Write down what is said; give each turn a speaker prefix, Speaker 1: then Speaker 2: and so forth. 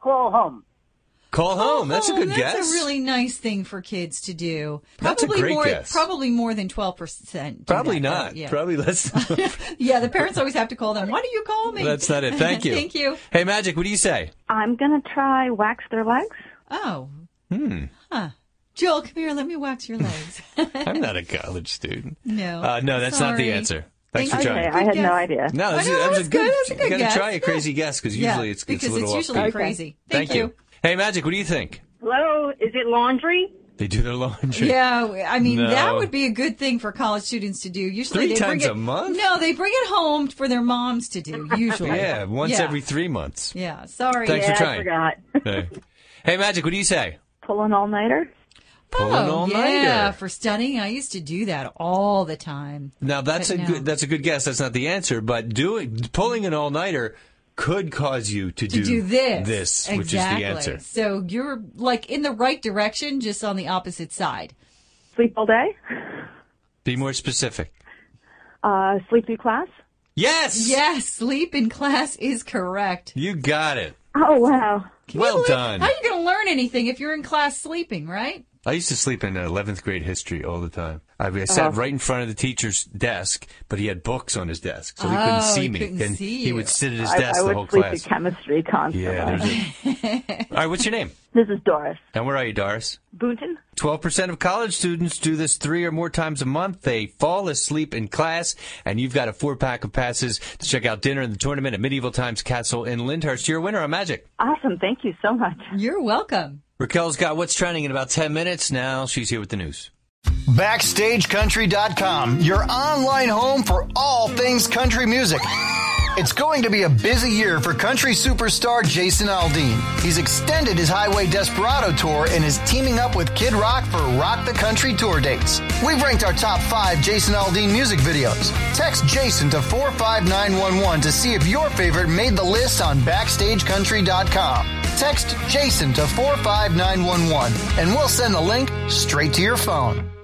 Speaker 1: call home.
Speaker 2: Call home. That's a good guess.
Speaker 3: That's a really nice thing for kids to do.
Speaker 2: That's a great guess.
Speaker 3: Probably more than 12%.
Speaker 2: Probably not.
Speaker 3: Yeah.
Speaker 2: Probably less.
Speaker 3: Yeah, the parents always have to call them. Why do you call me?
Speaker 2: That's not it. Thank you.
Speaker 3: Thank you.
Speaker 2: Hey, Magic, what do you say?
Speaker 4: I'm going to try wax their legs.
Speaker 3: Oh. Huh. Joel, come here. Let me wax your legs.
Speaker 2: I'm not a college student.
Speaker 3: No.
Speaker 2: No, that's not the answer. Thanks for trying.
Speaker 4: Okay, I had no idea.
Speaker 2: No,
Speaker 3: That's
Speaker 2: a good.
Speaker 3: That's a good
Speaker 2: You got
Speaker 3: guess.
Speaker 2: to try a crazy guess because usually it's a little off.
Speaker 3: usually crazy. Thank you.
Speaker 2: Hey, Magic, what do you think?
Speaker 1: Hello, is it laundry?
Speaker 2: They do their laundry.
Speaker 3: Yeah, I mean,
Speaker 2: No.
Speaker 3: that would be a good thing for college students to do. Usually
Speaker 2: 3
Speaker 3: they bring
Speaker 2: times
Speaker 3: it,
Speaker 2: a month?
Speaker 3: No, they bring it home for their moms to do, usually.
Speaker 2: Yeah, once every 3 months.
Speaker 3: Yeah, sorry.
Speaker 2: Thanks for
Speaker 4: I
Speaker 2: trying.
Speaker 4: forgot.
Speaker 2: Hey, Magic, what do you say?
Speaker 4: Pull an all-nighter.
Speaker 2: Pull an all-nighter.
Speaker 3: Yeah, for studying, I used to do that all the time.
Speaker 2: Now that's
Speaker 3: But
Speaker 2: a
Speaker 3: no.
Speaker 2: good. That's a good guess. That's not the answer, but pulling an all-nighter could cause you to
Speaker 3: do
Speaker 2: this,
Speaker 3: exactly.
Speaker 2: which is the answer.
Speaker 3: So you're like in the right direction, just on the opposite side.
Speaker 4: Sleep all day.
Speaker 2: Be more specific.
Speaker 4: Sleep through class.
Speaker 2: Yes.
Speaker 3: Yes, sleep in class is correct.
Speaker 2: You got it.
Speaker 4: Oh, wow.
Speaker 2: Well done.
Speaker 3: How are you going to learn anything if you're in class sleeping, right?
Speaker 2: I used to sleep in 11th grade history all the time. I sat right in front of the teacher's desk, but he had books on his desk, so he couldn't see me.
Speaker 3: couldn't
Speaker 2: And
Speaker 3: see
Speaker 2: he
Speaker 3: you.
Speaker 2: would sit at his
Speaker 4: I
Speaker 2: desk the
Speaker 4: would
Speaker 2: whole
Speaker 4: sleep
Speaker 2: class.
Speaker 4: through chemistry constantly.
Speaker 2: Yeah, there's it. All right, what's your name?
Speaker 4: This is Doris.
Speaker 2: And where are you, Doris?
Speaker 4: Boonton.
Speaker 2: 12% of college students do this 3 or more times a month. They fall asleep in class, and you've got a 4-pack of passes to check out dinner in the tournament at Medieval Times Castle in Lyndhurst. You're a winner on Magic.
Speaker 4: Awesome. Thank you so much.
Speaker 3: You're welcome.
Speaker 2: Raquel's got what's trending in about 10 minutes. Now she's here with the news.
Speaker 5: BackstageCountry.com, your online home for all things country music. It's going to be a busy year for country superstar Jason Aldean. He's extended his Highway Desperado tour and is teaming up with Kid Rock for Rock the Country tour dates. We've ranked our top 5 Jason Aldean music videos. Text Jason to 45911 to see if your favorite made the list on BackstageCountry.com. Text Jason to 45911 and we'll send the link straight to your phone.